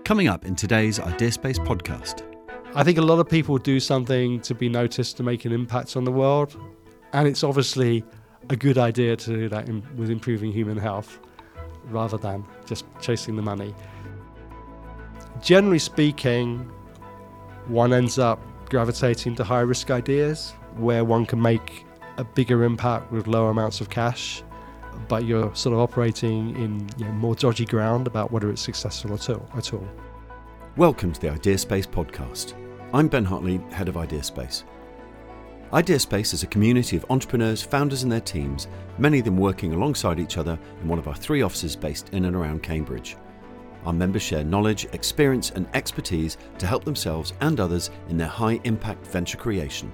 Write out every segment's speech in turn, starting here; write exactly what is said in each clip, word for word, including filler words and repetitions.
Coming up in today's IdeaSpace podcast. I think a lot of people do something to be noticed to make an impact on the world, and it's obviously a good idea to do that in, with improving human health rather than just chasing the money. Generally speaking, one ends up gravitating to high risk ideas where one can make a bigger impact with lower amounts of cash, but you're sort of operating in you know, more dodgy ground about whether it's successful at all. At all. Welcome to the IdeaSpace podcast. I'm Ben Hartley, head of IdeaSpace. IdeaSpace is a community of entrepreneurs, founders and their teams, many of them working alongside each other in one of our three offices based in and around Cambridge. Our members share knowledge, experience and expertise to help themselves and others in their high-impact venture creation.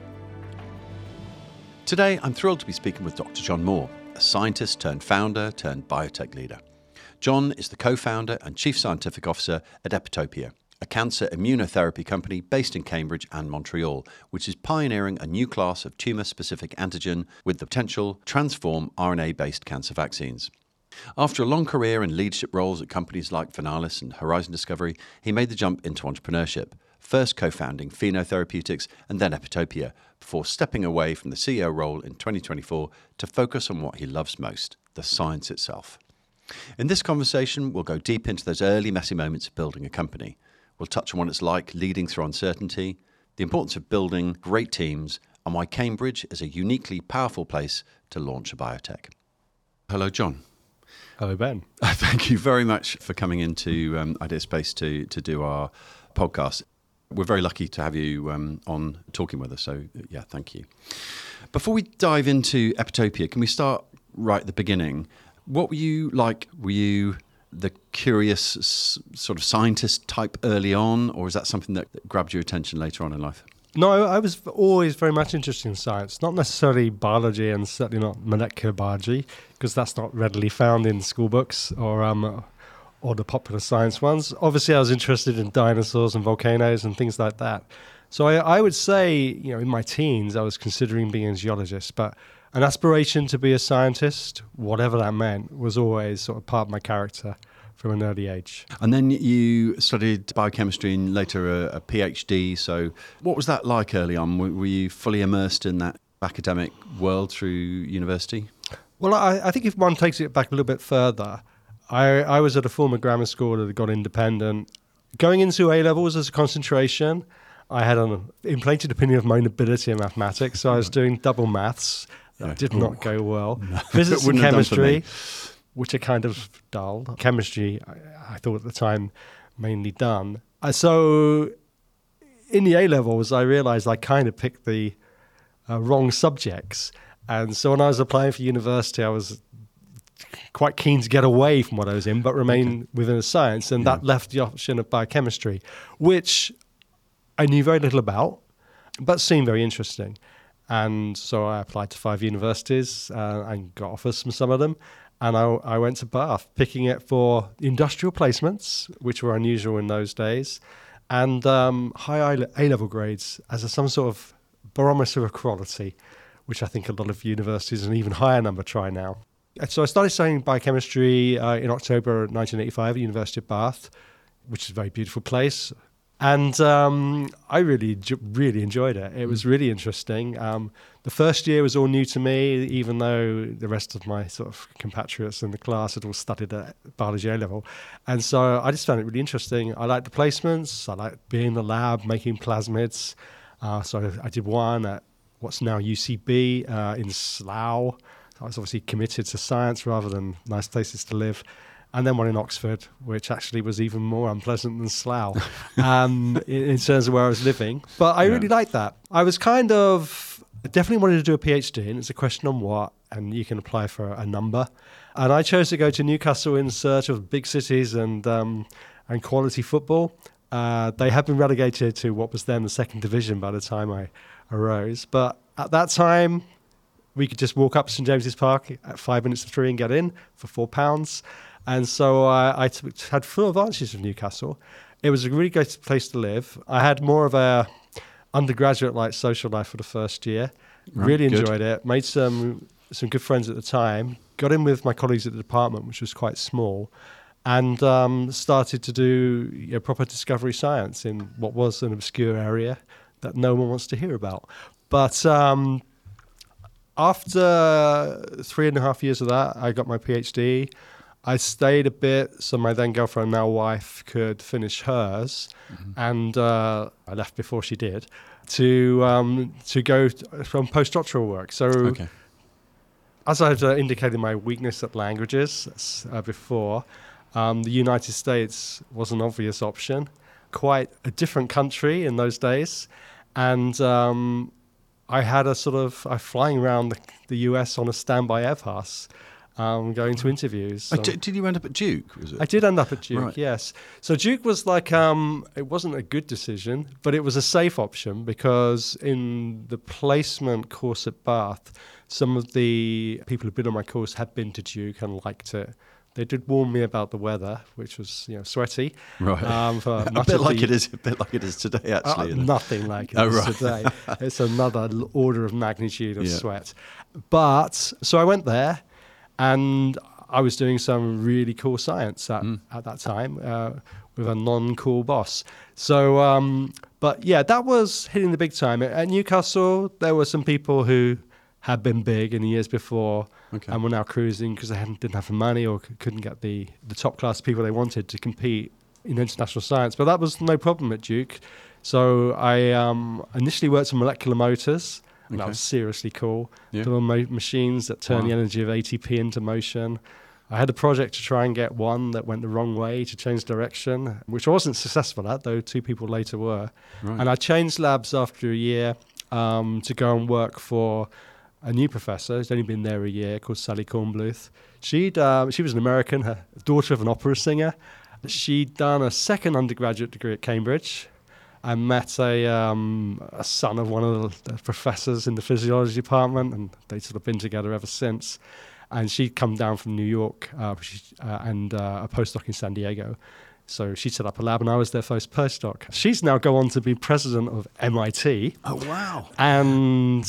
Today, I'm thrilled to be speaking with Doctor John Moore, a scientist turned founder turned biotech leader. John is the co-founder and chief scientific officer at Epitopia, a cancer immunotherapy company based in Cambridge and Montreal, which is pioneering a new class of tumour-specific antigen with the potential to transform R N A-based cancer vaccines. After a long career in leadership roles at companies like Venalis and Horizon Discovery, he made the jump into entrepreneurship, first co-founding Pheno Therapeutics and then Epitopia, before stepping away from the C E O role in twenty twenty-four to focus on what he loves most, the science itself. In this conversation, we'll go deep into those early messy moments of building a company. We'll touch on what it's like leading through uncertainty, the importance of building great teams, and why Cambridge is a uniquely powerful place to launch a biotech. Hello, John. Hello, Ben. Thank you very much for coming into um, IdeaSpace to, to do our podcast. We're very lucky to have you um, on talking with us, so yeah, thank you. Before we dive into Epitopia, can we start right at the beginning? What were you like? Were you the curious s- sort of scientist type early on, or is that something that, that grabbed your attention later on in life? No, I was always very much interested in science, not necessarily biology and certainly not molecular biology, because that's not readily found in school books or um, or the popular science ones. Obviously, I was interested in dinosaurs and volcanoes and things like that. So I, I would say, you know, in my teens, I was considering being a geologist, but an aspiration to be a scientist, whatever that meant, was always sort of part of my character from an early age. And then you studied biochemistry and later a, a PhD. So what was that like early on? Were, were you fully immersed in that academic world through university? Well, I, I think if one takes it back a little bit further, I, I was at a former grammar school that had got independent. Going into A-levels as a concentration, I had an inflated opinion of my own ability in mathematics, so I was doing double maths. That yeah. did not go well. No, Physics and chemistry, which are kind of dull. Chemistry, I, I thought at the time, mainly done. Uh, so in the A-levels, I realised I kind of picked the uh, wrong subjects. And so when I was applying for university, I was quite keen to get away from what I was in, but remain okay. within a science. And yeah. that left the option of biochemistry, which I knew very little about, but seemed very interesting. And so I applied to five universities uh, and got offers from some of them. And I, I went to Bath, picking it for industrial placements, which were unusual in those days, and um, high A-level grades as a, some sort of barometer of quality, which I think a lot of universities, an even higher number, try now. So I started studying biochemistry uh, in October nineteen eighty-five at the University of Bath, which is a very beautiful place. And um, I really, really enjoyed it. It was really interesting. Um, the first year was all new to me, even though the rest of my sort of compatriots in the class had all studied at biology A-level. And so I just found it really interesting. I liked the placements. I liked being in the lab, making plasmids. Uh, so I did one at what's now U C B uh, in Slough. I was obviously committed to science rather than nice places to live. And then one in Oxford, which actually was even more unpleasant than Slough um, in, in terms of where I was living. But I yeah. really liked that. I was kind of, definitely wanted to do a PhD, and it's a question on what, and you can apply for a number. And I chose to go to Newcastle in search of big cities and um, and quality football. Uh, they had been relegated to what was then the second division by the time I arose. But at that time, we could just walk up to St James's Park at five minutes to three and get in for four pounds. And so uh, I t- had full advantages of Newcastle. It was a really great place to live. I had more of a undergraduate-like social life for the first year. Right, really good. Enjoyed it. Made some some good friends at the time. Got in with my colleagues at the department, which was quite small. and um, started to do you know, proper discovery science in what was an obscure area that no one wants to hear about. But um, after three and a half years of that, I got my PhD. I stayed a bit so my then girlfriend, now wife, could finish hers, mm-hmm. and uh, I left before she did to um, to go from postdoctoral work. So, okay. as I've uh, indicated, my weakness at languages uh, before, um, the United States was an obvious option. Quite a different country in those days, and um, I had a sort of I flying around the, the U S on a standby air pass. Um, going to interviews. Oh, did, did you end up at Duke? Was it? I did end up at Duke, right. yes. So Duke was like, um, it wasn't a good decision, but it was a safe option because in the placement course at Bath, some of the people who'd been on my course had been to Duke and liked it. They did warn me about the weather, which was you know sweaty. Right. Um, for a bit like the, it is. A bit like it is today, actually. Uh, nothing like it oh, is right. today. It's another order of magnitude of yeah. sweat. But so I went there. And I was doing some really cool science at, mm. at that time uh, with a non-cool boss. So, um, but yeah, that was hitting the big time. At Newcastle, there were some people who had been big in the years before okay. and were now cruising because they hadn't, didn't have the money or c- couldn't get the, the top class people they wanted to compete in international science. But that was no problem at Duke. So I um, initially worked on molecular motors. And okay. that was seriously cool. Yeah. There were mo- machines that turn wow. the energy of A T P into motion. I had a project to try and get one that went the wrong way to change direction, which I wasn't successful at, though two people later were. Right. And I changed labs after a year um, to go and work for a new professor who's only been there a year called Sally Kornbluth. She'd, um, she was an American, her daughter of an opera singer. She'd done a second undergraduate degree at Cambridge. I met a, um, a son of one of the professors in the physiology department, and they'd sort of been together ever since. And she'd come down from New York uh, she, uh, and uh, a postdoc in San Diego. So she set up a lab, and I was their first postdoc. She's now gone on to be president of M I T. Oh, wow. And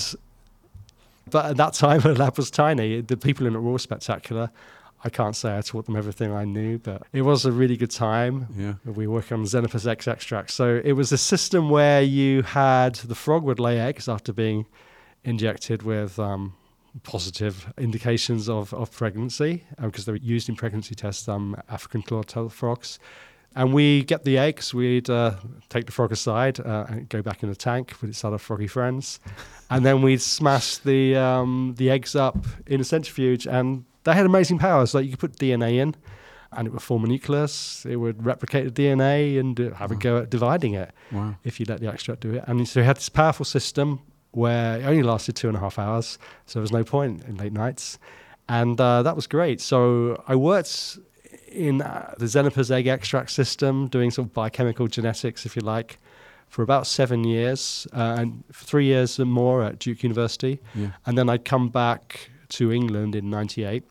but at that time, her lab was tiny. The people in it were all spectacular. I can't say I taught them everything I knew, but it was a really good time. Yeah. We were working on Xenopus X extract. So it was a system where you had the frog would lay eggs after being injected with um, positive indications of, of pregnancy, because uh, they were used in pregnancy tests, um, African clawed frogs. And we get the eggs, we'd uh, take the frog aside uh, and go back in the tank with its other froggy friends. And then we'd smash the um, the eggs up in a centrifuge, and they had amazing powers. Like you could put D N A in and it would form a nucleus. It would replicate the D N A and have wow. a go at dividing it wow. if you let the extract do it. And so we had this powerful system where it only lasted two and a half hours. So there was no point in late nights. And uh, that was great. So I worked in uh, the Xenopus egg extract system, doing sort of biochemical genetics, if you like, for about seven years uh, and for three years and more at Duke University. Yeah. And then I'd come back to England in ninety-eight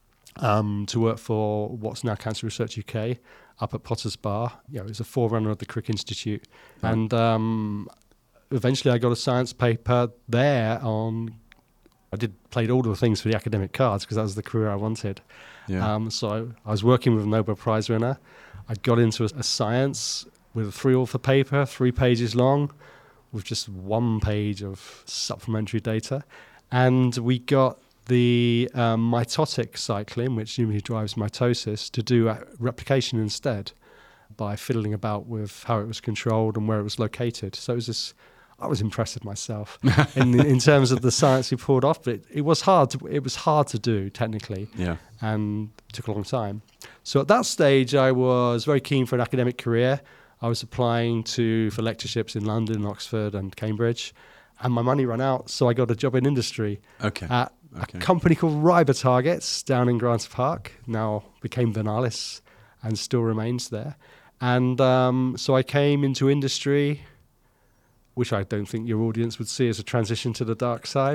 um, to work for what's now Cancer Research U K up at Potter's Bar. You know, it was a forerunner of the Crick Institute. Right. And um, eventually I got a science paper there on, I did played all the things for the academic cards because that was the career I wanted. Yeah. Um, so I, I was working with a Nobel Prize winner. I got into a, a science with a three author paper, three pages long, with just one page of supplementary data. And we got the um, mitotic cycling, which usually drives mitosis, to do a replication instead by fiddling about with how it was controlled and where it was located. So it was this, I was impressed with myself in, in terms of the science we pulled off, but it, it was hard to, it was hard to do technically, yeah. and took a long time. So at that stage, I was very keen for an academic career. I was applying to for lectureships in London, Oxford, and Cambridge, and my money ran out, so I got a job in industry okay. at okay. a company called Riber Targets down in Grants Park, now became Vernalis and still remains there. And um, so I came into industry, which I don't think your audience would see as a transition to the dark side,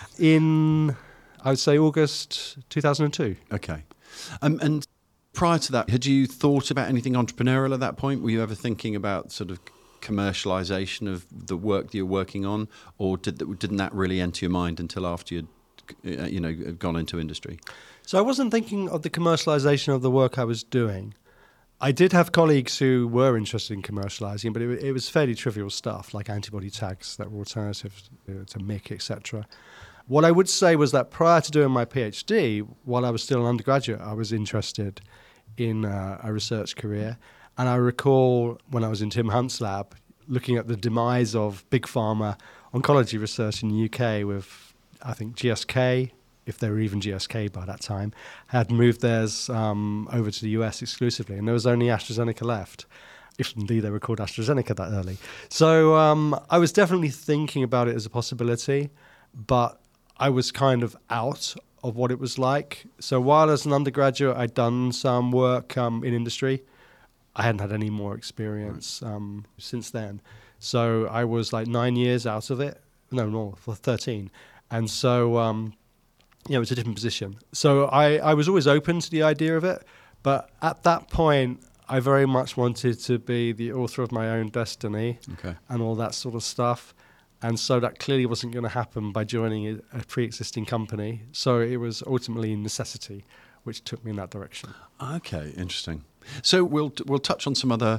in, I would say, August two thousand two. Okay. Um, and prior to that, had you thought about anything entrepreneurial at that point? Were you ever thinking about sort of commercialization of the work that you're working on, or did that, didn't that really enter your mind until after you'd, you know, gone into industry? So I wasn't thinking of the commercialization of the work I was doing. I did have colleagues who were interested in commercializing, but it, it was fairly trivial stuff like antibody tags that were alternatives to, to M I C, et cetera. What I would say was that prior to doing my PhD, while I was still an undergraduate, I was interested in uh, a research career. And I recall when I was in Tim Hunt's lab, looking at the demise of big pharma oncology research in the U K with, I think, G S K, if they were even G S K by that time, had moved theirs um, over to the U S exclusively. And there was only AstraZeneca left, if indeed they were called AstraZeneca that early. So um, I was definitely thinking about it as a possibility, but I was kind of out of what it was like. So while as an undergraduate, I'd done some work um, in industry, I hadn't had any more experience um, since then. So I was like nine years out of it. No, no, for thirteen. And so, um, yeah, it was a different position. So I, I was always open to the idea of it. But at that point, I very much wanted to be the author of my own destiny okay. and all that sort of stuff. And so that clearly wasn't going to happen by joining a, a pre-existing company. So it was ultimately necessity, which took me in that direction. Okay, interesting. So we'll we'll touch on some other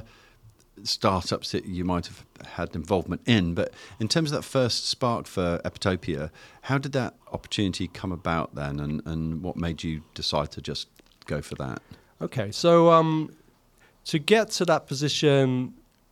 startups that you might have had involvement in, but in terms of that first spark for Epitopia, how did that opportunity come about then, and, and what made you decide to just go for that? Okay, so um, to get to that position,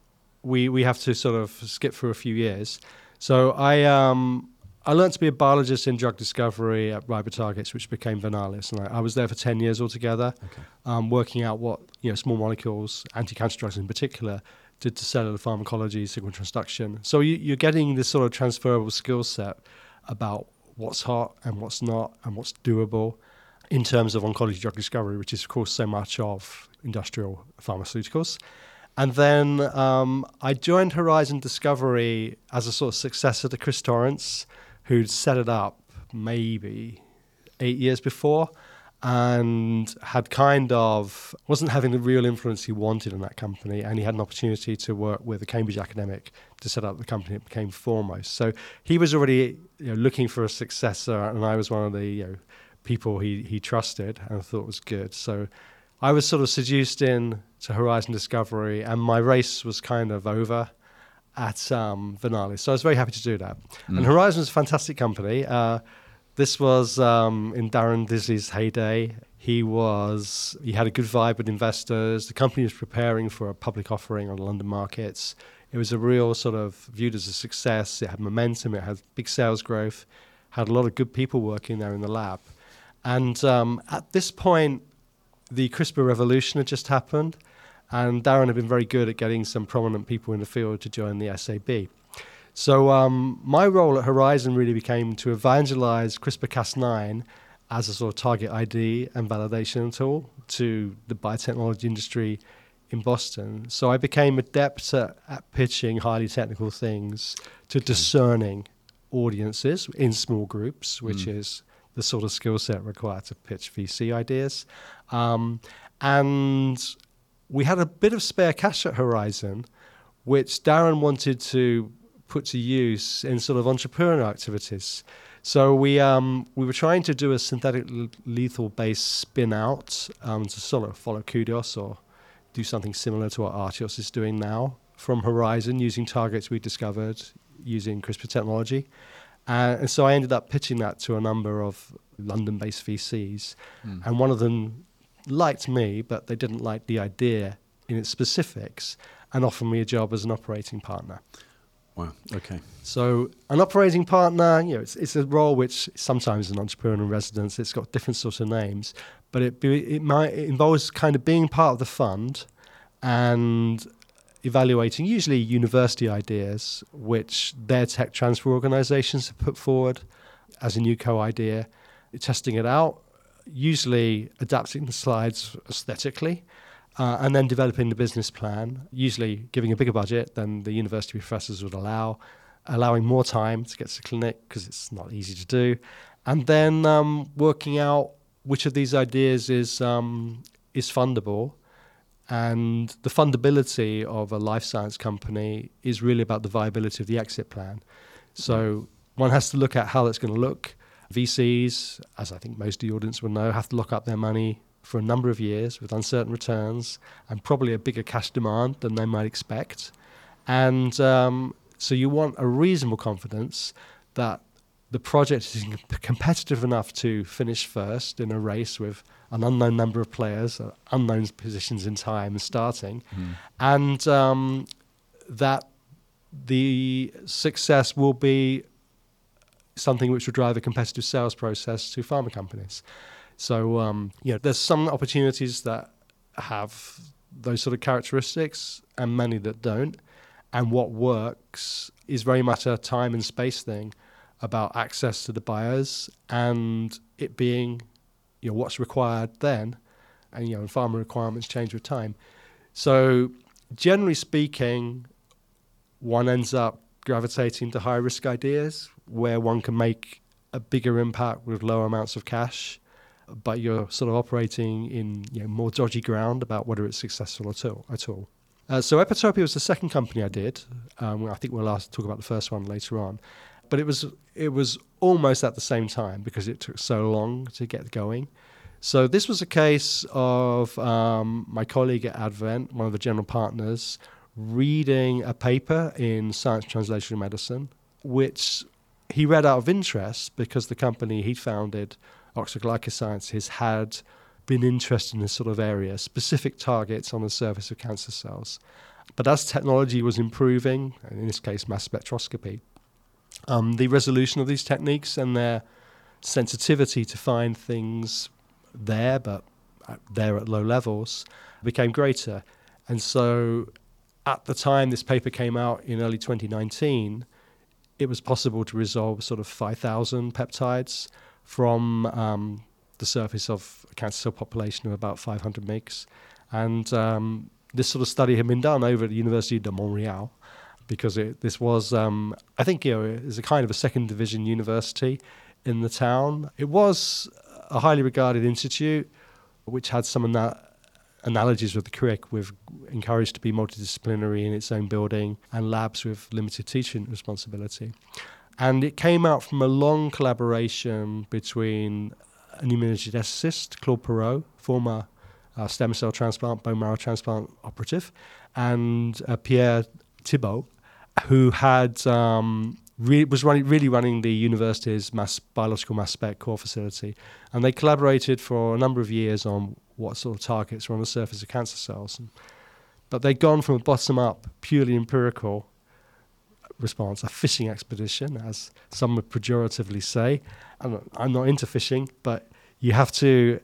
we we have to sort of skip through a few years. So I um, I learned to be a biologist in drug discovery at Ribotargets, which became Vernalis, and I, I was there for ten years altogether, Okay. um, working out what you know small molecules, anti-cancer drugs in particular, did to cellular pharmacology, signal transduction. So you, you're getting this sort of transferable skill set about what's hot and what's not and what's doable in terms of oncology drug discovery, which is, of course, so much of industrial pharmaceuticals. And then um, I joined Horizon Discovery as a sort of successor to Chris Torrance, who'd set it up maybe eight years before and had kind of, wasn't having the real influence he wanted in that company. And he had an opportunity to work with a Cambridge academic to set up the company. It became Foremost. So he was already you know, looking for a successor, and I was one of the you know, people he, he trusted and thought was good. So I was sort of seduced in to Horizon Discovery, and my race was kind of over at um, Vernalis. So I was very happy to do that. Mm. And Horizon was a fantastic company. Uh, this was um, in Darren Disley's heyday. He was he had a good vibe with investors. The company was preparing for a public offering on London markets. It was a real sort of viewed as a success. It had momentum. It had big sales growth. Had a lot of good people working there in the lab. And um, at this point, the CRISPR revolution had just happened, and Darren had been very good at getting some prominent people in the field to join the S A B. So um, my role at Horizon really became to evangelize CRISPR Cas nine as a sort of target I D and validation tool to the biotechnology industry in Boston. So I became adept at, at pitching highly technical things to discerning audiences in small groups, which mm. is the sort of skill set required to pitch V C ideas. Um, and we had a bit of spare cash at Horizon, which Darren wanted to put to use in sort of entrepreneurial activities. So we um, we were trying to do a synthetic l- lethal based spin out um, to sort of follow Kudos or do something similar to what Artios is doing now from Horizon, using targets we discovered using CRISPR technology. Uh, and so I ended up pitching that to a number of London-based V Cs. Mm. And one of them liked me, but they didn't like the idea in its specifics, and offered me a job as an operating partner. Wow, okay. So an operating partner, you know, it's, it's a role which sometimes is an entrepreneur in residence. It's got different sorts of names, but it, it, might, it involves kind of being part of the fund and evaluating usually university ideas which their tech transfer organizations have put forward as a new co-idea, testing it out, usually adapting the slides aesthetically, uh, and then developing the business plan, usually giving a bigger budget than the university professors would allow, allowing more time to get to the clinic because it's not easy to do, and then um, working out which of these ideas is um, is fundable. And the fundability of a life science company is really about the viability of the exit plan. So one has to look at how that's going to look, V Cs, as I think most of the audience will know, have to lock up their money for a number of years with uncertain returns and probably a bigger cash demand than they might expect. And um, so you want a reasonable confidence that the project is competitive enough to finish first in a race with an unknown number of players, uh, unknown positions in time and starting, mm. and um, that the success will be something which will drive a competitive sales process to pharma companies. So, um, you know, there's some opportunities that have those sort of characteristics and many that don't. And what works is very much a time and space thing about access to the buyers and it being, you know, what's required then. And, you know, pharma requirements change with time. So generally speaking, one ends up gravitating to high risk ideas where one can make a bigger impact with lower amounts of cash, but you're sort of operating in, you know, more dodgy ground about whether it's successful at all. At all. Uh, so Epitopia was the second company I did. Um, I think we'll ask, talk about the first one later on. But it was it was almost at the same time because it took so long to get going. So this was a case of um, my colleague at Advent, one of the general partners, reading a paper in Science Translational Medicine, which he read out of interest because the company he founded, Oxford Glycosciences, had been interested in this sort of area, specific targets on the surface of cancer cells. But as technology was improving, in this case mass spectroscopy, um, the resolution of these techniques and their sensitivity to find things there, but there at low levels, became greater. And so at the time this paper came out in early twenty nineteen, it was possible to resolve sort of five thousand peptides from um, the surface of a cancer cell population of about five hundred mgs. And um, this sort of study had been done over at the University de Montreal because it, this was, um, I think, you know, it was a kind of a second division university in the town. It was a highly regarded institute which had some ana- analogies with the C R I C, with encouraged to be multidisciplinary in its own building and labs with limited teaching responsibility. And it came out from a long collaboration between an immunogeneticist, Claude Perreault, former uh, stem cell transplant, bone marrow transplant operative, and uh, Pierre Thibault, who had um, re- was running, really running the university's mass biological mass spec core facility. And they collaborated for a number of years on what sort of targets were on the surface of cancer cells. And, but they'd gone from a bottom-up, purely empirical response, a fishing expedition, as some would pejoratively say. I'm not, I'm not into fishing, but you have to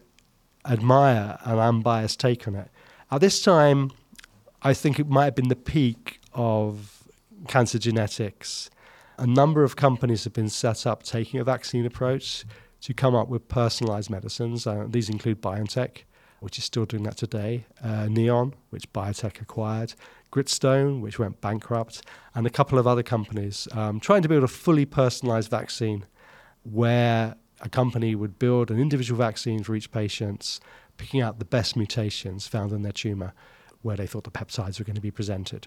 admire an unbiased take on it. At this time, I think it might have been the peak of cancer genetics. A number of companies have been set up taking a vaccine approach to come up with personalized medicines. Uh, these include BioNTech, which is still doing that today, uh, Neon, which biotech acquired, Gritstone, which went bankrupt, and a couple of other companies um, trying to build a fully personalized vaccine where a company would build an individual vaccine for each patient, picking out the best mutations found in their tumor where they thought the peptides were going to be presented.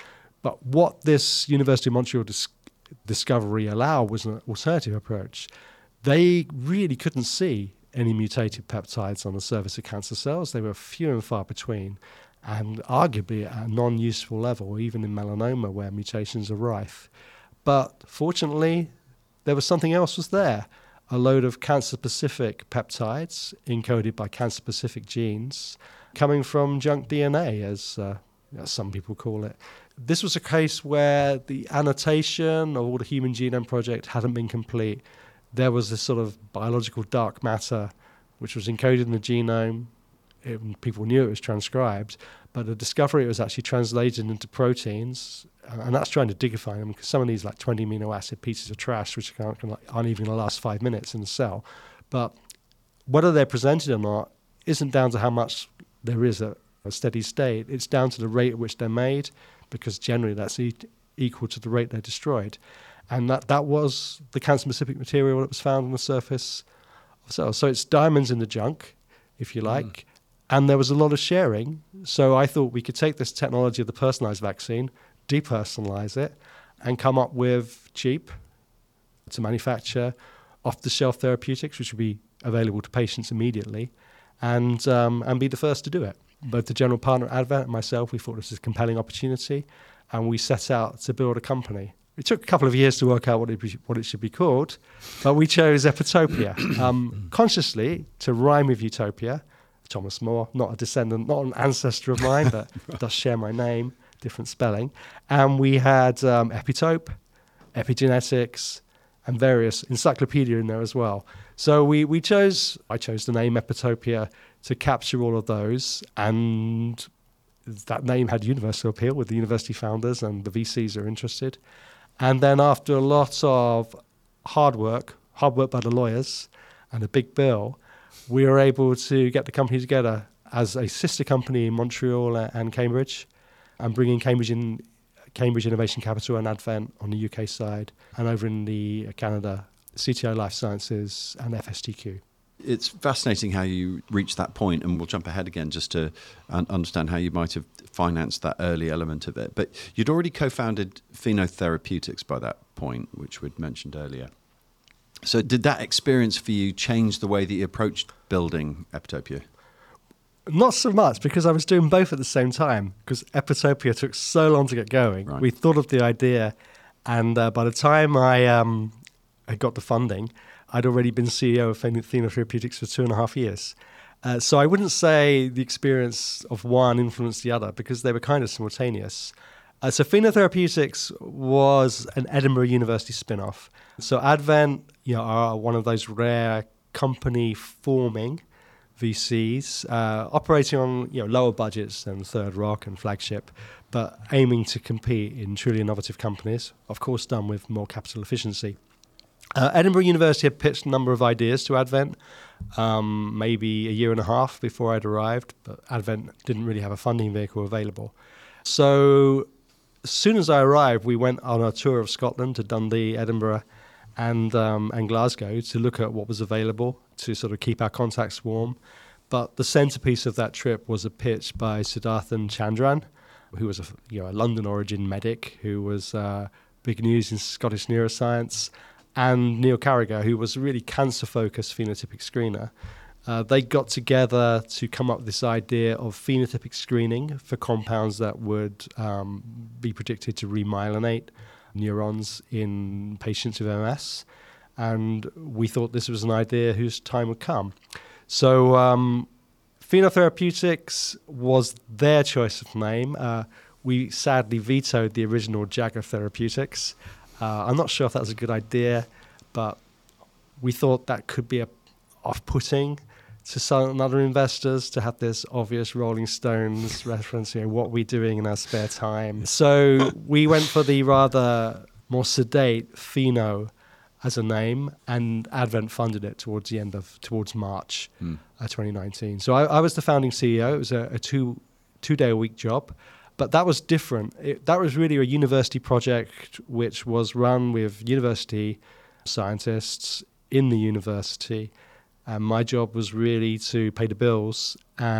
But what this University of Montreal dis- discovery allowed was an alternative approach. They really couldn't see any mutated peptides on the surface of cancer cells. They were few and far between, and arguably at a non-useful level, even in melanoma where mutations are rife. But fortunately, there was something else was there, a load of cancer-specific peptides encoded by cancer-specific genes coming from junk D N A, as, uh, as some people call it. This was a case where the annotation of all the Human Genome Project hadn't been complete. There was this sort of biological dark matter which was encoded in the genome. It, people knew it was transcribed, but the discovery it was actually translated into proteins, and that's trying to digify them, because some of these like twenty amino acid pieces of trash which aren't, aren't even going to last five minutes in the cell. But whether they're presented or not isn't down to how much there is a, a steady state. It's down to the rate at which they're made, because generally that's e- equal to the rate they're destroyed. And that, that was the cancer-specific material that was found on the surface of cells. So it's diamonds in the junk, if you like. Mm. And there was a lot of sharing. So I thought we could take this technology of the personalized vaccine, depersonalize it, and come up with cheap to manufacture off-the-shelf therapeutics, which would be available to patients immediately, and um, and be the first to do it. Both the general partner at Advent and myself, we thought this was a compelling opportunity, and we set out to build a company. It took a couple of years to work out what it, what it should be called, but we chose Epitopia, um, consciously to rhyme with Utopia. Thomas More, not a descendant, not an ancestor of mine, but does share my name, different spelling. And we had um, Epitope, epigenetics, and various encyclopedia in there as well. So we, we chose, I chose the name Epitopia to capture all of those, and that name had universal appeal with the university founders and the V Cs are interested. And then after a lot of hard work, hard work by the lawyers and a big bill, we were able to get the company together as a sister company in Montreal and Cambridge, and bring in Cambridge in Cambridge Innovation Capital and Advent on the U K side, and over in the Canada, C T I Life Sciences and F S T Q. It's fascinating how you reached that point, and we'll jump ahead again just to un- understand how you might have financed that early element of it. But you'd already co-founded Phenotherapeutics by that point, which we'd mentioned earlier. So did that experience for you change the way that you approached building Epitopia? Not so much, because I was doing both at the same time, because Epitopia took so long to get going. Right. We thought of the idea, and uh, by the time I, um, I got the funding, I'd already been C E O of Phenotherapeutics for two and a half years. Uh, so I wouldn't say the experience of one influenced the other, because they were kind of simultaneous. Uh, so Phenotherapeutics was an Edinburgh University spin-off. So Advent, you know, are one of those rare company-forming V Cs, uh, operating on you know lower budgets than Third Rock and Flagship, but aiming to compete in truly innovative companies, of course done with more capital efficiency. Uh, Edinburgh University had pitched a number of ideas to Advent, um, maybe a year and a half before I'd arrived, but Advent didn't really have a funding vehicle available. So as soon as I arrived, we went on a tour of Scotland to Dundee, Edinburgh, and um, and Glasgow to look at what was available to sort of keep our contacts warm. But the centerpiece of that trip was a pitch by Siddharthan Chandran, who was a you know a London origin medic who was uh, big news in Scottish neuroscience, and Neil Carragher, who was a really cancer-focused phenotypic screener. Uh, they got together to come up with this idea of phenotypic screening for compounds that would um, be predicted to remyelinate neurons in patients with M S. And we thought this was an idea whose time would come. So um, Phenotherapeutics was their choice of name. Uh, we sadly vetoed the original Jagger Therapeutics. Uh, I'm not sure if that was a good idea, but we thought that could be a off-putting to some other investors to have this obvious Rolling Stones reference, you know, what we're doing in our spare time. So we went for the rather more sedate Pheno as a name, and Advent funded it towards the end of, towards March mm. uh, twenty nineteen. So I, I was the founding C E O. It was a, a two, two-day-a-week job. But that was different. It, that was really a university project which was run with university scientists in the university. And my job was really to pay the bills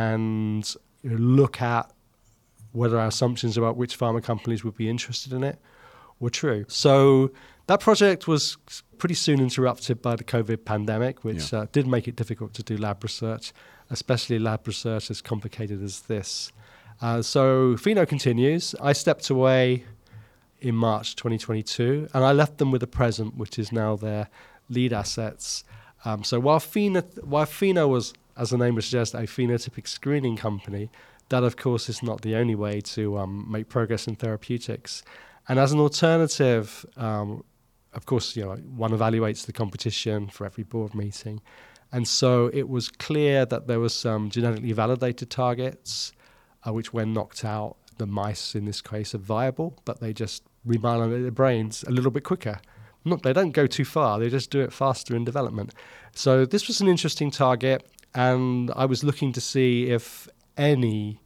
and you know, look at whether our assumptions about which pharma companies would be interested in it were true. So that project was pretty soon interrupted by the COVID pandemic, which yeah. uh, did make it difficult to do lab research, especially lab research as complicated as this. Uh, so Pheno continues. I stepped away in March twenty twenty-two, and I left them with a present, which is now their lead assets. Um, so while Pheno, while Pheno was, as the name would suggest, a phenotypic screening company, that of course is not the only way to um, make progress in therapeutics. And as an alternative, um, of course, you know, one evaluates the competition for every board meeting, and so it was clear that there was some genetically validated targets. Uh, which when knocked out, the mice in this case are viable, but they just remyelinate their brains a little bit quicker. Not, they don't go too far, they just do it faster in development. So this was an interesting target, and I was looking to see if any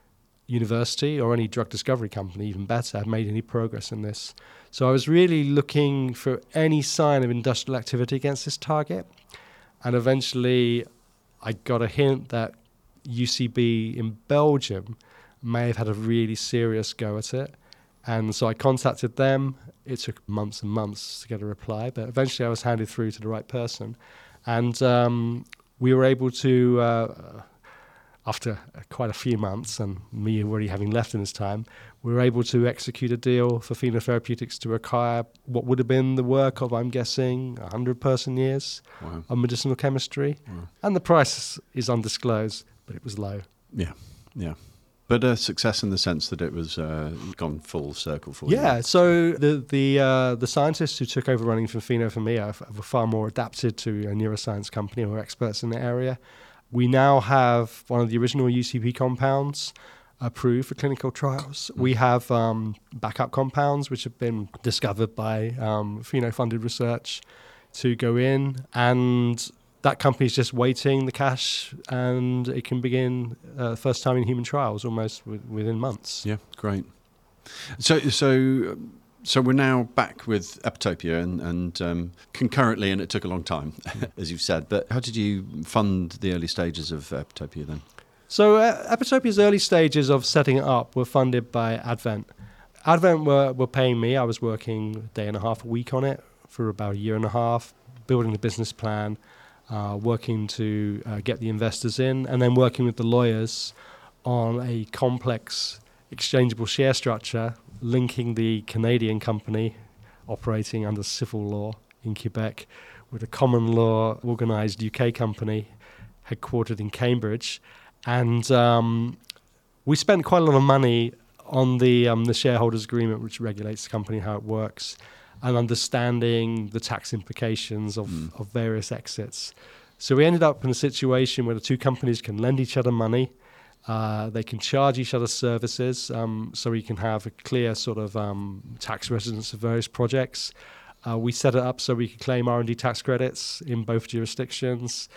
university or any drug discovery company, even better, had made any progress in this. So I was really looking for any sign of industrial activity against this target, and eventually I got a hint that U C B in Belgium may have had a really serious go at it, And so I contacted them. It took months and months to get a reply, but eventually I was handed through to the right person. And um, we were able to, uh, after quite a few months, and me already having left in this time, we were able to execute a deal for Phenotherapeutics to acquire what would have been the work of, I'm guessing, one hundred person years Wow. of medicinal chemistry. Wow. And the price is undisclosed, but it was low. Yeah, yeah. But a success in the sense that it was uh, gone full circle for you. Yeah, so the the uh, the scientists who took over running from Pheno for me are, were far more adapted to a neuroscience company who are experts in the area. We now have one of the original U C P compounds approved for clinical trials. Mm. We have um, backup compounds which have been discovered by um, Pheno-funded research to go in, and that company's just waiting the cash, and it can begin uh, first time in human trials almost w- within months. Yeah, great. So, so, so we're now back with Epitopia, and, and um, concurrently, and it took a long time, as you've said. But how did you fund the early stages of Epitopia then? So, uh, Epitopia's early stages of setting it up were funded by Advent. Advent were were paying me. I was working a day and a half a week on it for about a year and a half, building the business plan. Uh, working to uh, get the investors in, and then working with the lawyers on a complex exchangeable share structure linking the Canadian company operating under civil law in Quebec with a common law organised U K company headquartered in Cambridge. And um, we spent quite a lot of money on the um, the shareholders agreement, which regulates the company, how it works, and understanding the tax implications of, mm. of various exits. So we ended up in a situation where the two companies can lend each other money, uh, they can charge each other services, um, so we can have a clear sort of um, tax residence of various projects. Uh, we set it up so we could claim R and D tax credits in both jurisdictions.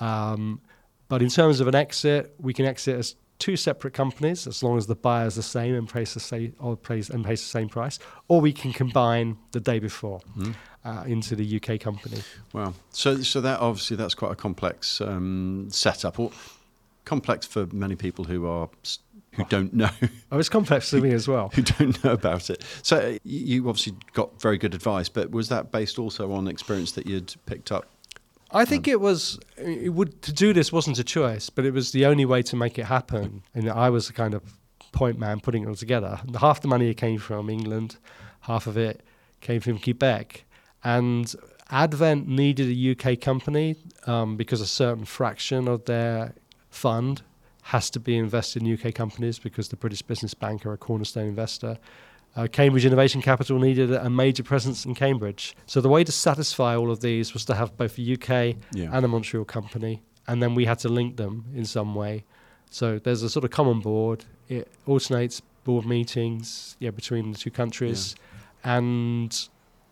Um, but in terms of an exit, we can exit as two separate companies, as long as the buyer is the same and pays the same or pays and pays the same price, or we can combine the day before mm. uh, into the U K company. Wow! So, so that obviously that's quite a complex um, setup, or complex for many people who are who oh. don't know. Oh, it's complex to me as well. Who don't know about it. So you obviously got very good advice, but was that based also on experience that you'd picked up? I think it was, it would, to do this wasn't a choice, but it was the only way to make it happen. And I was the kind of point man putting it all together. Half the money came from England, half of it came from Quebec. And Advent needed a U K company um, because a certain fraction of their fund has to be invested in U K companies because the British Business Bank are a cornerstone investor. Uh, Cambridge Innovation Capital needed a major presence in Cambridge. So the way to satisfy all of these was to have both a U K yeah. and a Montreal company, and then we had to link them in some way. So there's a sort of common board. It alternates board meetings yeah, between the two countries, yeah. and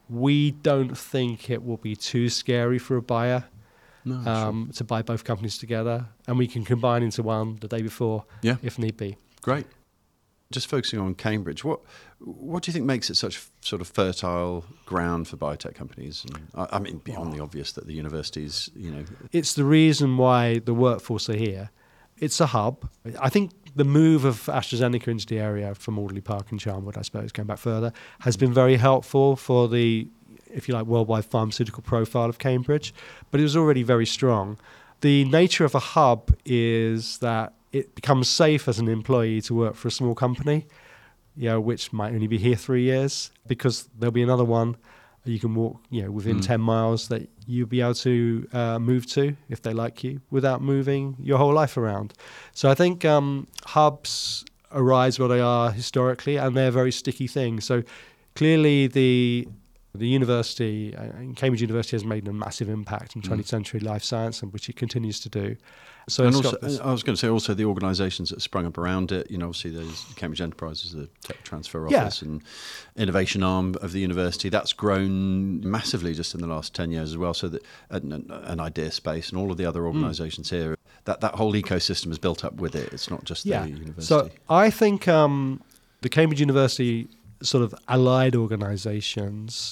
we don't think it will be too scary for a buyer no, um, sure. to buy both companies together, and we can combine into one the day before yeah. if need be. Great. Just focusing on Cambridge, what what do you think makes it such sort of fertile ground for biotech companies? And I, I mean, beyond oh. the obvious that the universities, you know, it's the reason why the workforce are here. It's a hub. I think the move of AstraZeneca into the area from Alderley Park and Charnwood, I suppose, going back further, has been very helpful for the, if you like, worldwide pharmaceutical profile of Cambridge. But it was already very strong. The nature of a hub is that it becomes safe as an employee to work for a small company, you know, which might only be here three years because there'll be another one you can walk, you know, within mm. ten miles that you'll be able to uh, move to if they like you without moving your whole life around. So I think um, hubs arise where they are historically, and they're very sticky things. So clearly the the university, uh, Cambridge University, has made a massive impact in twentieth mm. century life science, and which it continues to do. So and also, I was going to say also the organisations that sprung up around it. You know, obviously there's Cambridge Enterprises, the tech transfer office, yeah. and innovation arm of the university. That's grown massively just in the last ten years as well. So that an, an idea space and all of the other organisations mm. here, that that whole ecosystem is built up with it. It's not just yeah. the university. So I think um, the Cambridge University sort of allied organisations,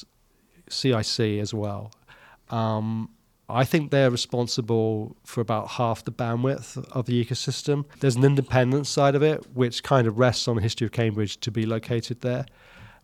C I C as well. Um, I think they're responsible for about half the bandwidth of the ecosystem. There's an independent side of it, which kind of rests on the history of Cambridge to be located there.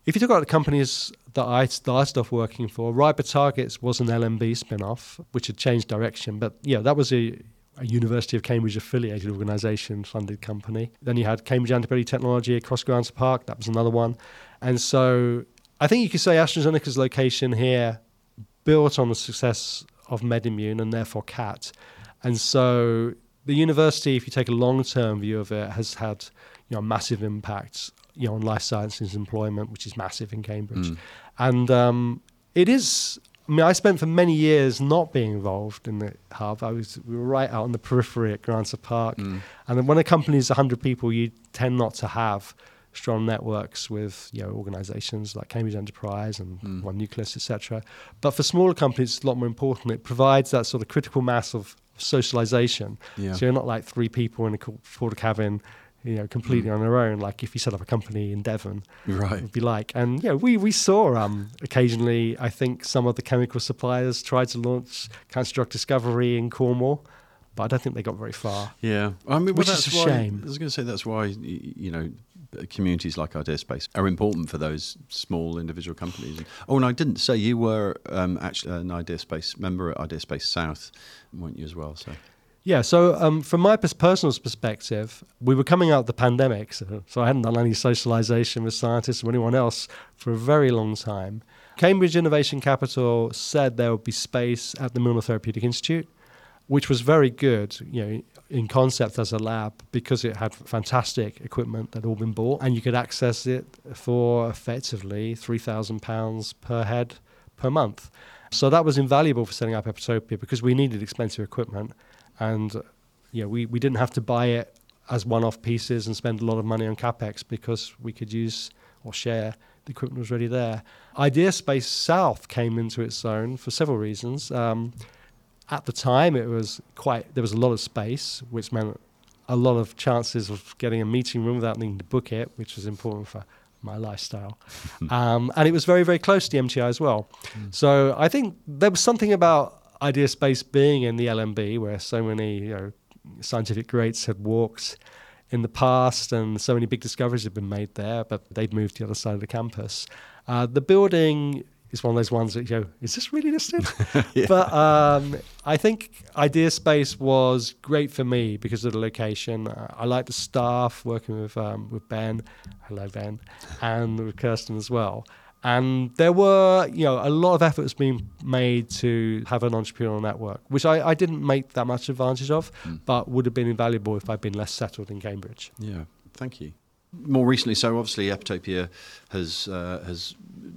if you talk about the companies that I, that I stopped working for, Riper Targets was an L M B spin-off, which had changed direction. But yeah, that was a, a University of Cambridge affiliated organisation, funded company. Then you had Cambridge Antibody Technology across Grants Park. That was another one. And so I think you could say AstraZeneca's location here built on the success of MedImmune and therefore C A T. And so the university, if you take a long-term view of it, has had, you know, massive impacts, you know, on life sciences employment, which is massive in Cambridge. Mm. And um, it is, I mean, I spent for many years not being involved in the hub. I was, we were right out on the periphery at Grants Park. Mm. And then when a company is one hundred people, you tend not to have strong networks with, you know, organizations like Cambridge Enterprise and mm. One Nucleus, et cetera. But for smaller companies, it's a lot more important. It provides that sort of critical mass of socialization. Yeah. So you're not like three people in a quarter cabin, you know, completely mm. on their own. Like if you set up a company in Devon, right. it would be like. And, you know, we, we saw um, occasionally, I think some of the chemical suppliers tried to launch cancer drug discovery in Cornwall, but I don't think they got very far. Yeah. I mean, which well, is a why, shame. I was going to say that's why, you know, communities like IdeaSpace are important for those small individual companies. Oh, and I didn't say you were um, actually an IdeaSpace member at IdeaSpace South, weren't you as well? So. Yeah, so um, from my personal perspective, we were coming out of the pandemic, so, so I hadn't done any socialization with scientists or anyone else for a very long time. Cambridge Innovation Capital said there would be space at the Milner Therapeutic Institute, which was very good, you know, in concept as a lab, because it had fantastic equipment that had all been bought, and you could access it for effectively three thousand pounds per head per month. So that was invaluable for setting up Epitopia, because we needed expensive equipment, and you know, we, we didn't have to buy it as one-off pieces and spend a lot of money on CapEx, because we could use or share. The equipment was already there. IdeaSpace South came into its own for several reasons. Um, At the time, it was quite. There was a lot of space, which meant a lot of chances of getting a meeting room without needing to book it, which was important for my lifestyle. um, and it was very, very close to the M T I as well. Mm. So I think there was something about IdeaSpace being in the L M B, where so many, you know, scientific greats had walked in the past, and so many big discoveries had been made there, but they'd moved to the other side of the campus. Uh, the building. It's one of those ones that you go, is this really listed? yeah. But um, I think IdeaSpace was great for me because of the location. Uh, I like the staff, working with um, with Ben, hello Ben, and with Kirsten as well. And there were, you know, a lot of efforts being made to have an entrepreneurial network, which I, I didn't make that much advantage of, mm. but would have been invaluable if I'd been less settled in Cambridge. Yeah, thank you. More recently, so obviously Epitopia has uh, has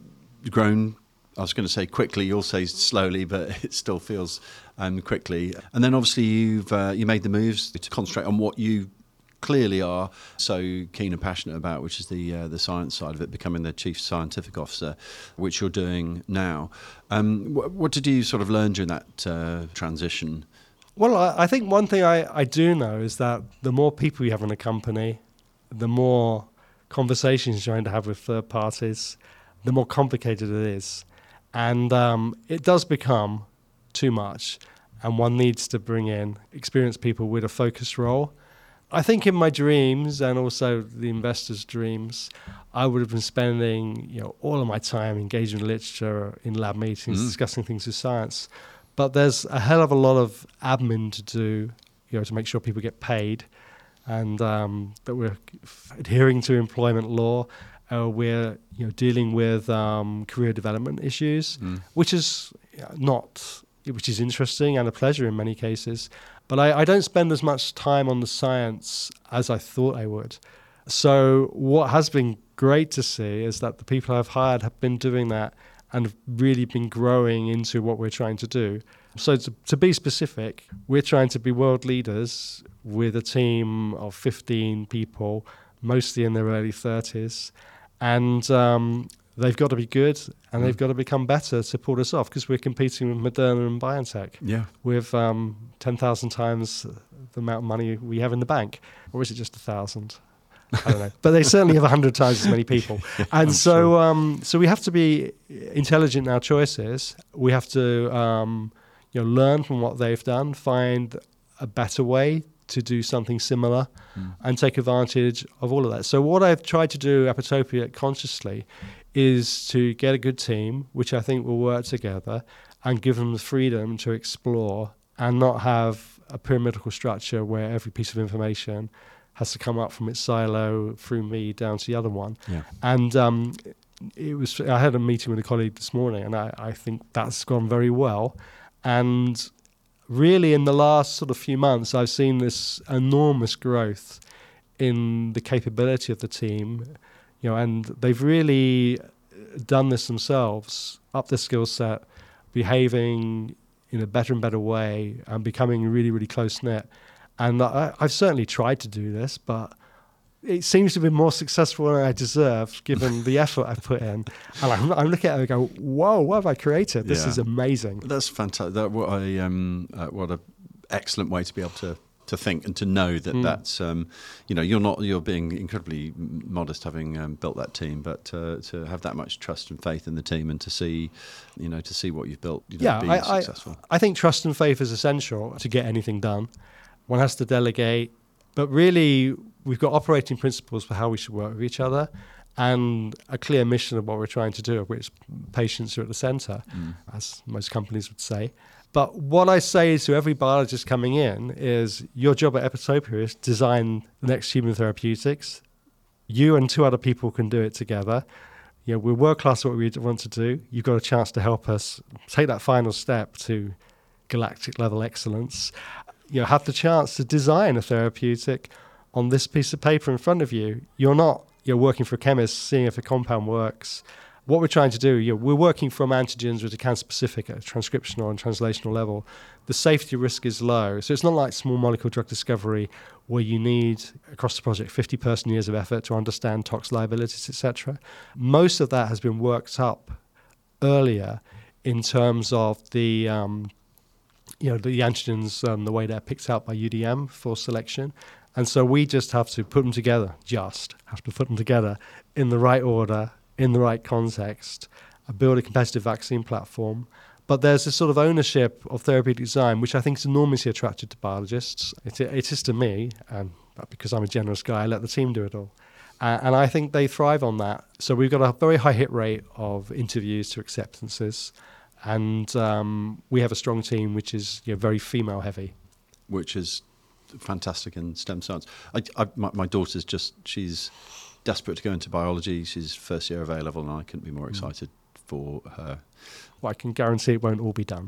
grown. I was going to say quickly, you'll say slowly, but it still feels um, quickly. And then obviously you've uh, you made the moves to concentrate on what you clearly are so keen and passionate about, which is the uh, the science side of it, becoming the Chief Scientific Officer, which you're doing now. Um, wh- what did you sort of learn during that uh, transition? Well, I, I think one thing I, I do know is that the more people you have in a company, the more conversations you're going to have with third parties, the more complicated it is. And um, it does become too much, and one needs to bring in experienced people with a focused role. I think in my dreams, and also the investors' dreams, I would have been spending, you know, all of my time engaging in literature, in lab meetings, mm. discussing things with science. But there's a hell of a lot of admin to do, you know, to make sure people get paid, and um, that we're adhering to employment law. Uh, we're, you know, dealing with um, career development issues, mm. which is not, which is interesting and a pleasure in many cases. But I, I don't spend as much time on the science as I thought I would. So what has been great to see is that the people I've hired have been doing that and have really been growing into what we're trying to do. So to, to be specific, we're trying to be world leaders with a team of fifteen people, mostly in their early thirties. And um, they've got to be good, and mm. they've got to become better to pull this off, because we're competing with Moderna and BioNTech yeah. with um, ten thousand times the amount of money we have in the bank. Or is it just one thousand? I don't know. But they certainly have one hundred times as many people. And I'm so sure. um, so we have to be intelligent in our choices. We have to um, you know, learn from what they've done, find a better way to do something similar, mm. and take advantage of all of that. So what I've tried to do, Epitopia, consciously, is to get a good team, which I think will work together, and give them the freedom to explore and not have a pyramidal structure where every piece of information has to come up from its silo through me down to the other one. Yeah. And um, it was. I had a meeting with a colleague this morning, and I, I think that's gone very well. And really, in the last sort of few months, I've seen this enormous growth in the capability of the team, you know, and they've really done this themselves, up their skill set, behaving in a better and better way, and becoming really, really close knit. And I, I've certainly tried to do this, but it seems to be more successful than I deserve, given the effort I've put in. And I'm, I'm looking at it and go, whoa, what have I created? This Yeah. is amazing. That's fantastic. That, what a um, uh, what a excellent way to be able to to think and to know that Mm. that's um, you know, you're not you're being incredibly modest having um, built that team, but uh, to have that much trust and faith in the team and to see, you know, to see what you've built, you know, Yeah, being I, successful. I, I think trust and faith is essential to get anything done. One has to delegate, but really we've got operating principles for how we should work with each other and a clear mission of what we're trying to do, of which patients are at the centre, Mm. as most companies would say. But what I say to every biologist coming in is your job at Epitopia is design the next human therapeutics. You and two other people can do it together. You know, we're world class at what we want to do. You've got a chance to help us take that final step to galactic level excellence. You know, have the chance to design a therapeutic on this piece of paper in front of you. You're not you're working for a chemist, seeing if a compound works. What we're trying to do, you know, we're working from antigens which are cancer-specific at a transcriptional and translational level. The safety risk is low. So it's not like small molecule drug discovery where you need, across the project, fifty person years of effort to understand tox liabilities, et cetera. Most of that has been worked up earlier in terms of the, um, you know, the antigens, um, the way they're picked out by U D M for selection. And so we just have to put them together, just have to put them together in the right order, in the right context, uh, build a competitive vaccine platform. But there's this sort of ownership of therapeutic design, which I think is enormously attractive to biologists. It, it is to me, and because I'm a generous guy, I let the team do it all. Uh, and I think they thrive on that. So we've got a very high hit rate of interviews to acceptances. And um, we have a strong team, which is, you know, very female heavy. Which is fantastic in STEM science. I, I, my, my daughter's just, she's desperate to go into biology. She's first year of A level, and I couldn't be more excited mm. for her. Well, I can guarantee it won't all be done.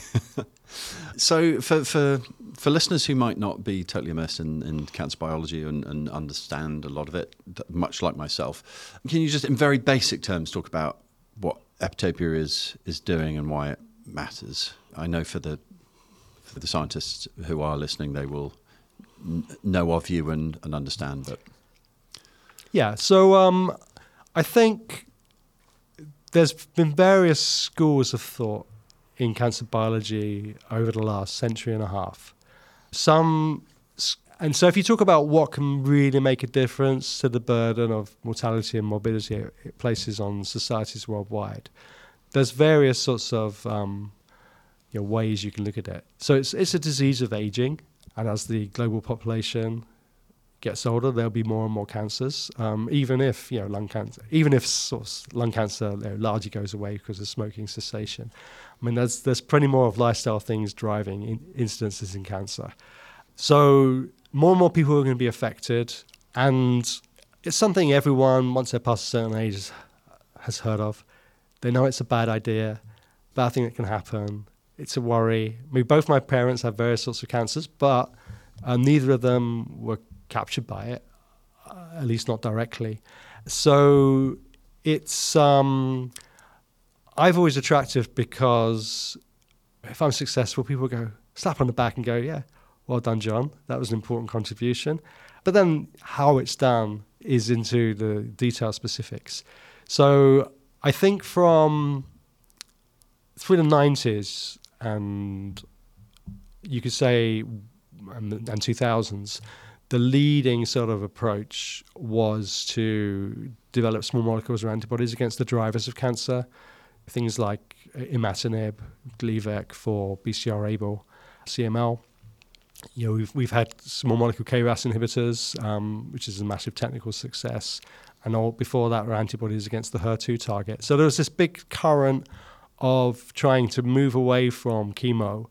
So for, for for listeners who might not be totally immersed in, in cancer biology and, and understand a lot of it, much like myself, can you just in very basic terms talk about what Epitopia is is doing and why it matters? I know for the for the scientists who are listening, they will n- know of you and, and understand. But yeah, so um, I think there's been various schools of thought in cancer biology over the last century and a half. Some, and so if you talk about what can really make a difference to the burden of mortality and morbidity it places on societies worldwide, there's various sorts of um, you know, ways you can look at it. So it's it's a disease of aging, and as the global population gets older, there'll be more and more cancers. Um, even if you know lung cancer, even if sort of lung cancer you know, largely goes away because of smoking cessation, I mean there's there's plenty more of lifestyle things driving in incidences in cancer. So more and more people are going to be affected, and it's something everyone once they're past a certain age has heard of. They know it's a bad idea, bad thing that can happen. It's a worry. I mean, both my parents have various sorts of cancers, but uh, neither of them were captured by it, uh, at least not directly. So it's, um, I've always attractive because if I'm successful, people go, slap on the back and go, yeah, well done, John. That was an important contribution. But then how it's done is into the detailed specifics. So I think from through the nineties and you could say and, and two thousands, the leading sort of approach was to develop small molecules or antibodies against the drivers of cancer, things like imatinib, Gleevec for B C R-ABL, C M L. You know, we've we've had small molecule K R A S inhibitors, um, which is a massive technical success, and all before that were antibodies against the H E R two target. So there was this big current of trying to move away from chemo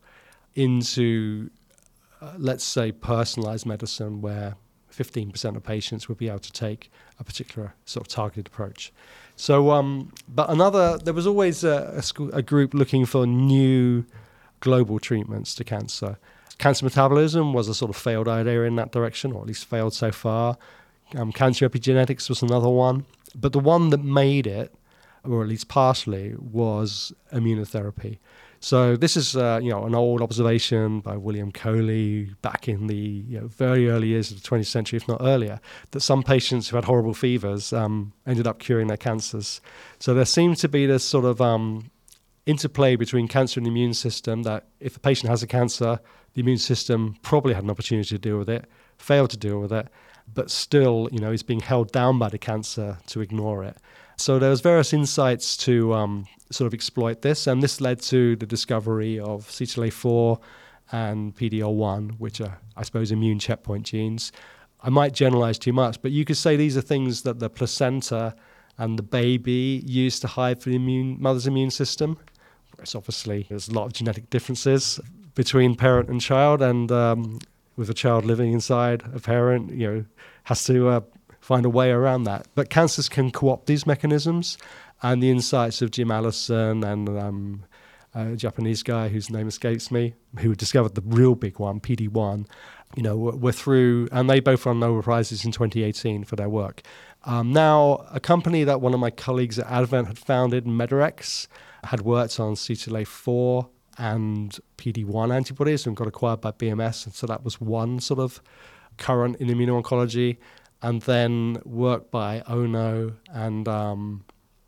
into, uh, let's say, personalized medicine, where fifteen percent of patients would be able to take a particular sort of targeted approach. So, um, but another, there was always a, a, school, a group looking for new global treatments to cancer. Cancer metabolism was a sort of failed idea in that direction, or at least failed so far. Um, cancer epigenetics was another one. But the one that made it, or at least partially, was immunotherapy. So this is uh, you know, an old observation by William Coley back in the you know, very early years of the twentieth century, if not earlier, that some patients who had horrible fevers um, ended up curing their cancers. So there seems to be this sort of um, interplay between cancer and the immune system, that if a patient has a cancer, the immune system probably had an opportunity to deal with it, failed to deal with it, but still, you know, is being held down by the cancer to ignore it. So there was various insights to um, sort of exploit this, and this led to the discovery of C T L A four and P D L one, which are, I suppose, immune checkpoint genes. I might generalize too much, but you could say these are things that the placenta and the baby use to hide from the immune, mother's immune system. Whereas obviously there's a lot of genetic differences between parent and child, and um, with a child living inside a parent, you know, has to uh, find a way around that. But cancers can co-opt these mechanisms, and the insights of Jim Allison and um, a Japanese guy whose name escapes me, who discovered the real big one, P D one, you know, were, were through, and they both won Nobel Prizes in twenty eighteen for their work. Um, now, a company that one of my colleagues at Advent had founded, Medirex, had worked on C T L A four and P D one antibodies and got acquired by B M S. And so that was one sort of current in immuno-oncology. And then work by Ono and um,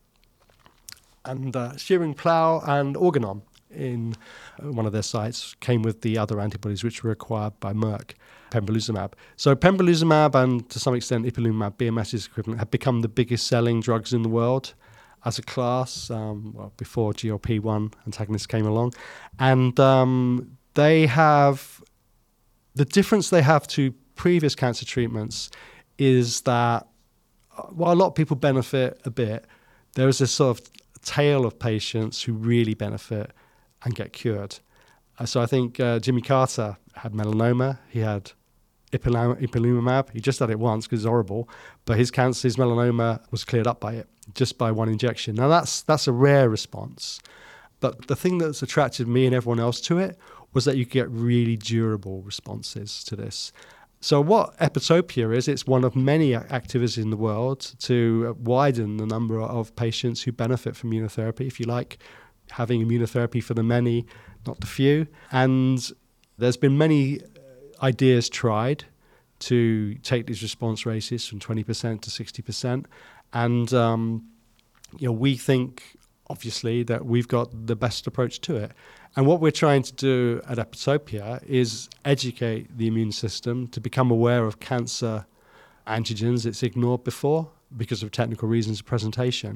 and uh, Schering-Plough and Organon in one of their sites came with the other antibodies which were acquired by Merck, pembrolizumab. So pembrolizumab and to some extent ipilimumab, BMS's equivalent, have become the biggest selling drugs in the world as a class, um, well, before G L P one antagonists came along. And um, they have, the difference they have to previous cancer treatments is that while a lot of people benefit a bit, there is this sort of tail of patients who really benefit and get cured. Uh, so I think uh, Jimmy Carter had melanoma. He had ipilim- ipilimumab. He just had it once because it's horrible, but his cancer, his melanoma was cleared up by it, just by one injection. Now that's that's a rare response. But the thing that's attracted me and everyone else to it was that you get really durable responses to this. So what Epitopia is, it's one of many activities in the world to widen the number of patients who benefit from immunotherapy, if you like, having immunotherapy for the many, not the few. And there's been many ideas tried to take these response rates from twenty percent to sixty percent. And um, you know, we think, obviously, that we've got the best approach to it. And what we're trying to do at Epitopia is educate the immune system to become aware of cancer antigens it's ignored before because of technical reasons of presentation.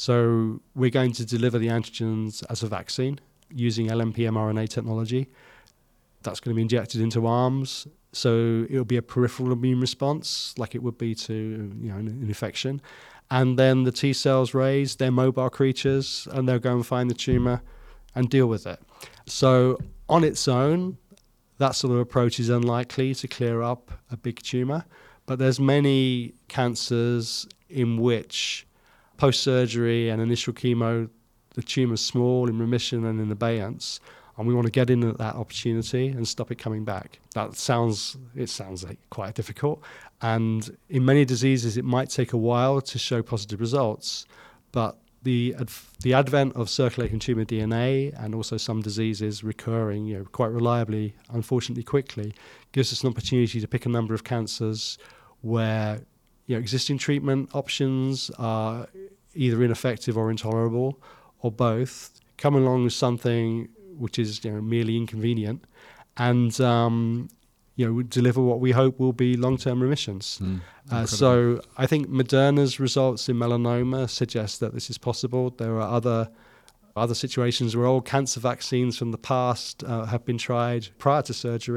So we're going to deliver the antigens as a vaccine using L N P mRNA technology. That's going to be injected into arms. So it'll be a peripheral immune response like it would be to, you know, an infection. And then the T cells raise, they're mobile creatures, and they'll go and find the tumor and deal with it. So on its own, that sort of approach is unlikely to clear up a big tumor. But there's many cancers in which post-surgery and initial chemo, the tumor's small, in remission and in abeyance, and we want to get in at that opportunity and stop it coming back. That sounds, it sounds like quite difficult. And in many diseases, it might take a while to show positive results, but the the advent of circulating tumor D N A and also some diseases recurring, you know, quite reliably, unfortunately quickly, gives us an opportunity to pick a number of cancers where, you know, existing treatment options are either ineffective or intolerable, or both. Come along with something which is, you know, merely inconvenient, and um, you know, deliver what we hope will be long-term remissions. Mm, uh, so I think Moderna's results in melanoma suggest that this is possible. There are other other situations where old cancer vaccines from the past uh, have been tried prior to surgery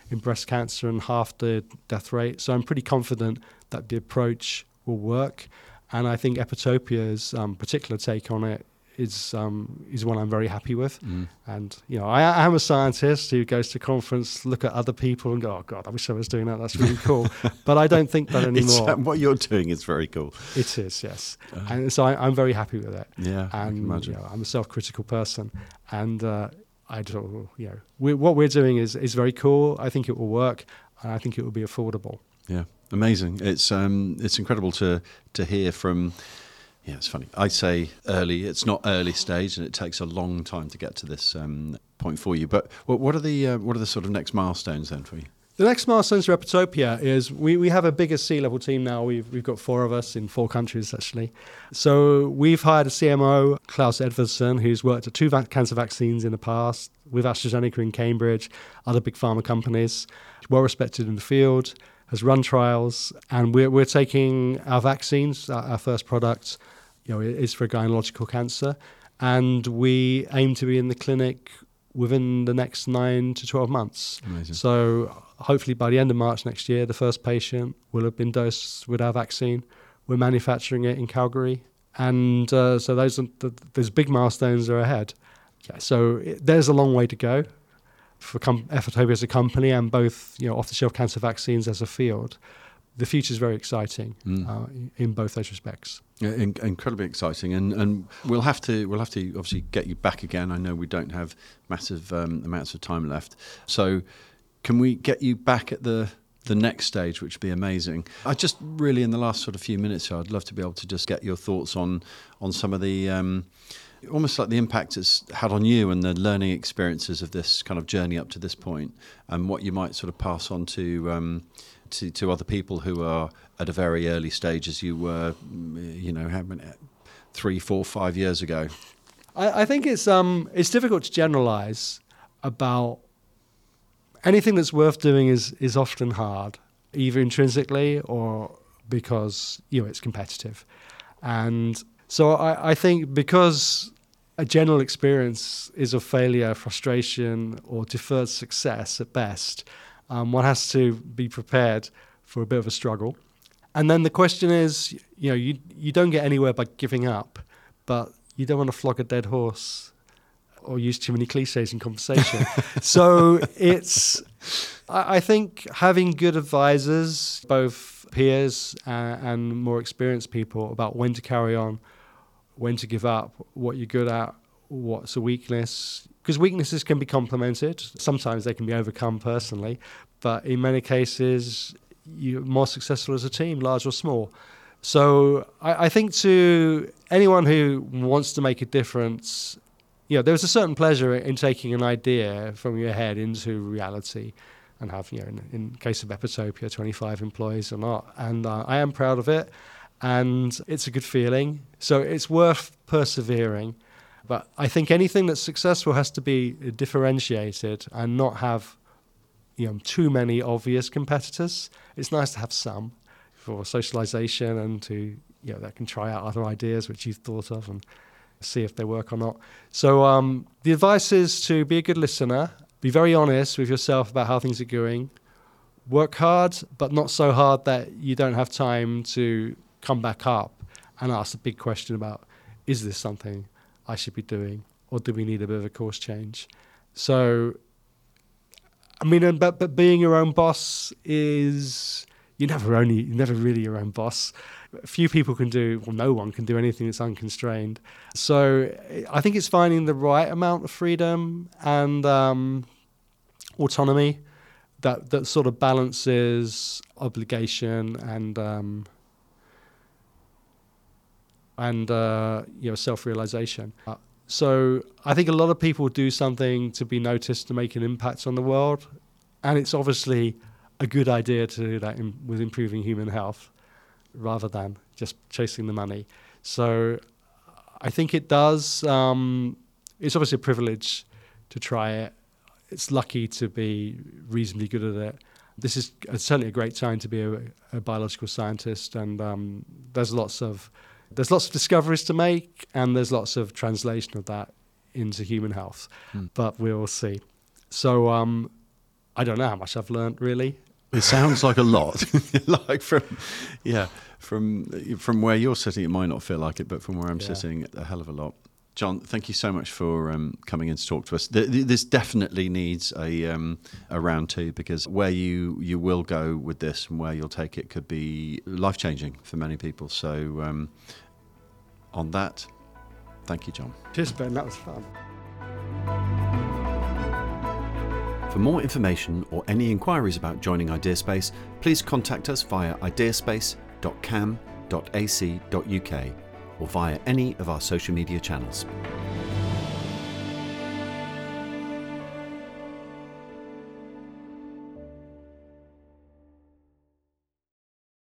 in breast cancer and half the death rate. So I'm pretty confident that the approach will work. And I think Epitopia's um, particular take on it is um, is one I'm very happy with. Mm. And, you know, I, I am a scientist who goes to conference, look at other people and go, oh, God, I wish I was doing that. That's really cool. But I don't think that anymore. It's, what you're doing is very cool. It is, yes. Uh, and so I, I'm very happy with it. Yeah, and, I can imagine. You know, I'm a self-critical person. And uh, I do, you know, we, what we're doing is, is very cool. I think it will work. And I think it will be affordable. Yeah, amazing. It's um, it's incredible to to hear from... Yeah, it's funny. I say early. It's not early stage, and it takes a long time to get to this um, point for you. But what, what are the uh, what are the sort of next milestones then for you? The next milestones for Epitopia is we, we have a bigger C-level team now. We've we've got four of us in four countries actually. So we've hired a C M O, Klaus Edvardsson, who's worked at two va- cancer vaccines in the past with AstraZeneca in Cambridge, other big pharma companies, well respected in the field, has run trials, and we're we're taking our vaccines, our, our first product. You know, it is for gynecological cancer, and we aim to be in the clinic within the next nine to twelve months. Amazing. So hopefully by the end of March next year, the first patient will have been dosed with our vaccine. We're manufacturing it in Calgary, and uh, so those are the, those big milestones are ahead. Yeah, so it, there's a long way to go for com- Epitopia as a company, and both, you know, off-the-shelf cancer vaccines as a field. The future is very exciting mm. uh, in, in both those respects. Yeah, in, incredibly exciting, and and we'll have to we'll have to obviously get you back again. I know we don't have massive um, amounts of time left, so can we get you back at the the next stage, which would be amazing. I just really in the last sort of few minutes here, I'd love to be able to just get your thoughts on on some of the. Um, almost like the impact it's had on you and the learning experiences of this kind of journey up to this point, and what you might sort of pass on to um, to, to other people who are at a very early stage as you were, you know, how many, three, four, five years ago. I, I think it's um it's difficult to generalize about anything that's worth doing is is often hard, either intrinsically or because, you know, it's competitive. And so I, I think because a general experience is of failure, frustration, or deferred success at best, um, one has to be prepared for a bit of a struggle. And then the question is, you know, you you don't get anywhere by giving up, but you don't want to flog a dead horse or use too many cliches in conversation. So it's, I, I think having good advisors, both peers uh, and more experienced people, about when to carry on, when to give up, what you're good at, what's a weakness. Because weaknesses can be complemented. Sometimes they can be overcome personally, but in many cases, you're more successful as a team, large or small. So I, I think to anyone who wants to make a difference, you know, there's a certain pleasure in taking an idea from your head into reality and have, you know, in, in case of Epitopia, twenty-five employees or not. And uh, I am proud of it. And it's a good feeling. So it's worth persevering. But I think anything that's successful has to be differentiated and not have, you know, too many obvious competitors. It's nice to have some for socialization and to, you know, that can try out other ideas which you've thought of and see if they work or not. So um, the advice is to be a good listener, be very honest with yourself about how things are going, work hard, but not so hard that you don't have time to come back up and ask the big question about, is this something I should be doing, or do we need a bit of a course change? So, I mean, but but being your own boss is, you're never only, you're never really your own boss. Few people can do, well, no one can do anything that's unconstrained. So I think it's finding the right amount of freedom and um, autonomy that that sort of balances obligation and um, and uh, you know, self-realization. Uh, so I think a lot of people do something to be noticed, to make an impact on the world, and it's obviously a good idea to do that in, with improving human health rather than just chasing the money. So I think it does. Um, it's obviously a privilege to try it. It's lucky to be reasonably good at it. This is certainly a great time to be a, a biological scientist, and um, there's lots of There's lots of discoveries to make, and there's lots of translation of that into human health. Mm. But we'll see. So um, I don't know how much I've learned, really. It sounds like a lot. Like from, yeah, from from where you're sitting, it might not feel like it, but from where I'm Yeah. sitting, a hell of a lot. John, thank you so much for um, coming in to talk to us. Th- th- This definitely needs a um, a round two, because where you, you will go with this and where you'll take it could be life-changing for many people. So um, on that, thank you, John. Cheers, Ben. That was fun. For more information or any inquiries about joining Ideaspace, please contact us via ideaspace dot cam dot a c dot u k or via any of our social media channels.